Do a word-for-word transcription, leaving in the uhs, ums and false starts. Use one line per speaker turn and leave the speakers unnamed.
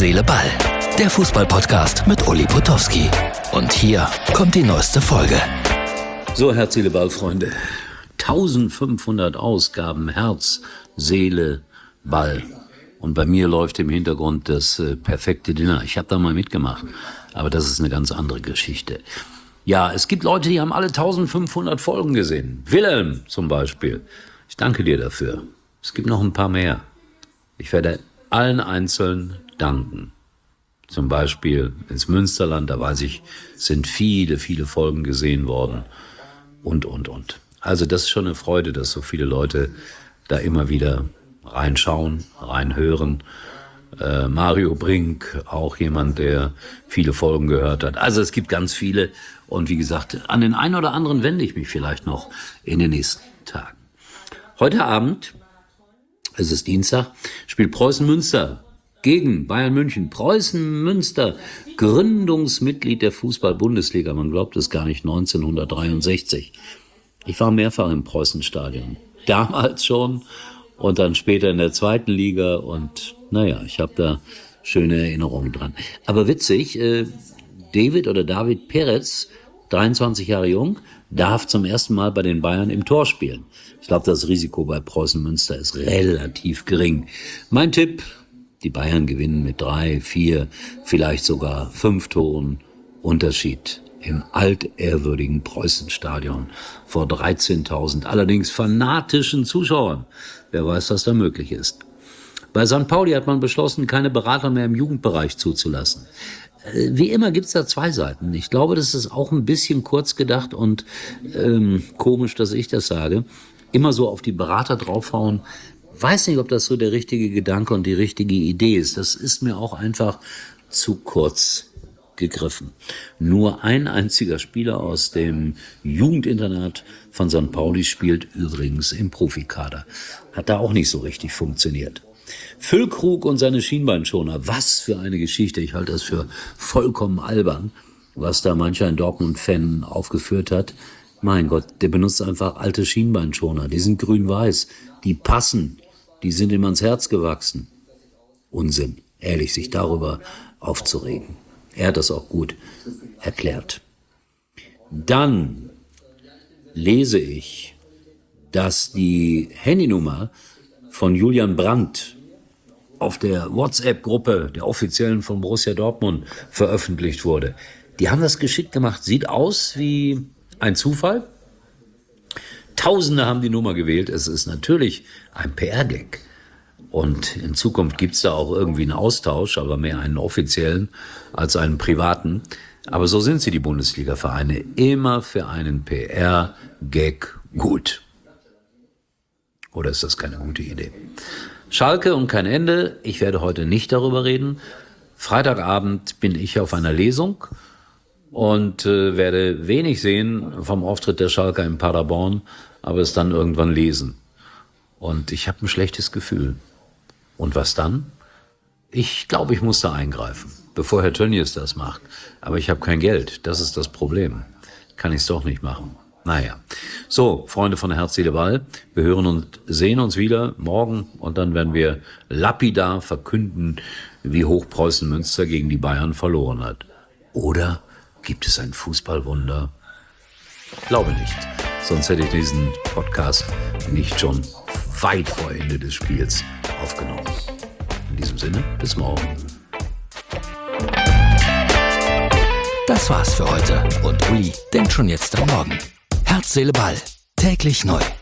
Seele, Ball. Der Fußball-Podcast mit Uli Potowski. Und hier kommt die neueste Folge.
So, Herz, Seele, Ball, Freunde. eintausendfünfhundert Ausgaben Herz, Seele, Ball. Und bei mir läuft im Hintergrund das äh, perfekte Dinner. Ich habe da mal mitgemacht, aber das ist eine ganz andere Geschichte. Ja, es gibt Leute, die haben alle eintausendfünfhundert Folgen gesehen. Wilhelm zum Beispiel. Ich danke dir dafür. Es gibt noch ein paar mehr. Ich werde allen einzeln danken. Zum Beispiel ins Münsterland, da weiß ich, sind viele, viele Folgen gesehen worden. Und, und, und. Also das ist schon eine Freude, dass so viele Leute da immer wieder reinschauen, reinhören. Äh, Mario Brink, auch jemand, der viele Folgen gehört hat. Also es gibt ganz viele. Und wie gesagt, an den einen oder anderen wende ich mich vielleicht noch in den nächsten Tagen. Heute Abend, es ist Dienstag, spielt Preußen Münster gegen Bayern München. Preußen Münster, Gründungsmitglied der Fußball-Bundesliga. Man glaubt es gar nicht, neunzehnhundertdreiundsechzig. Ich war mehrfach im Preußenstadion. Damals schon und dann später in der zweiten Liga. Und naja, ich habe da schöne Erinnerungen dran. Aber witzig, äh, David oder David Peretz, dreiundzwanzig Jahre jung, darf zum ersten Mal bei den Bayern im Tor spielen. Ich glaube, das Risiko bei Preußen Münster ist relativ gering. Mein Tipp: Die Bayern gewinnen mit drei, vier, vielleicht sogar fünf Toren Unterschied im altehrwürdigen Preußenstadion vor dreizehntausend, allerdings fanatischen Zuschauern. Wer weiß, was da möglich ist. Bei Sankt Pauli hat man beschlossen, keine Berater mehr im Jugendbereich zuzulassen. Wie immer gibt's da zwei Seiten. Ich glaube, das ist auch ein bisschen kurz gedacht und ähm, komisch, dass ich das sage. Immer so auf die Berater draufhauen. Weiß nicht, ob das so der richtige Gedanke und die richtige Idee ist. Das ist mir auch einfach zu kurz gegriffen. Nur ein einziger Spieler aus dem Jugendinternat von Sankt Pauli spielt übrigens im Profikader. Hat da auch nicht so richtig funktioniert. Füllkrug und seine Schienbeinschoner. Was für eine Geschichte. Ich halte das für vollkommen albern, was da mancher ein Dortmund-Fan aufgeführt hat. Mein Gott, der benutzt einfach alte Schienbeinschoner. Die sind grün-weiß. Die passen. Die sind ihm ans Herz gewachsen. Unsinn, ehrlich, sich darüber aufzuregen. Er hat das auch gut erklärt. Dann lese ich, dass die Handynummer von Julian Brandt auf der WhatsApp-Gruppe der Offiziellen von Borussia Dortmund veröffentlicht wurde. Die haben das geschickt gemacht. Sieht aus wie ein Zufall. Tausende haben die Nummer gewählt. Es ist natürlich ein P R-Gag. Und in Zukunft gibt es da auch irgendwie einen Austausch, aber mehr einen offiziellen als einen privaten. Aber so sind sie, die Bundesliga-Vereine. Immer für einen P R-Gag gut. Oder ist das keine gute Idee? Schalke und kein Ende. Ich werde heute nicht darüber reden. Freitagabend bin ich auf einer Lesung und äh, werde wenig sehen vom Auftritt der Schalker in Paderborn, aber es dann irgendwann lesen. Und ich habe ein schlechtes Gefühl. Und was dann? Ich glaube, ich muss da eingreifen, bevor Herr Tönnies das macht. Aber ich habe kein Geld. Das ist das Problem. Kann ich es doch nicht machen. Naja. So, Freunde von Herz, Seele, Ball. Wir hören und sehen uns wieder morgen. Und dann werden wir lapidar verkünden, wie hoch Preußen Münster gegen die Bayern verloren hat. Oder gibt es ein Fußballwunder? Glaube nicht. Sonst hätte ich diesen Podcast nicht schon weit vor Ende des Spiels aufgenommen. In diesem Sinne, bis morgen.
Das war's für heute. Und Uli denkt schon jetzt am Morgen. Herz, Seele, Ball. Täglich neu.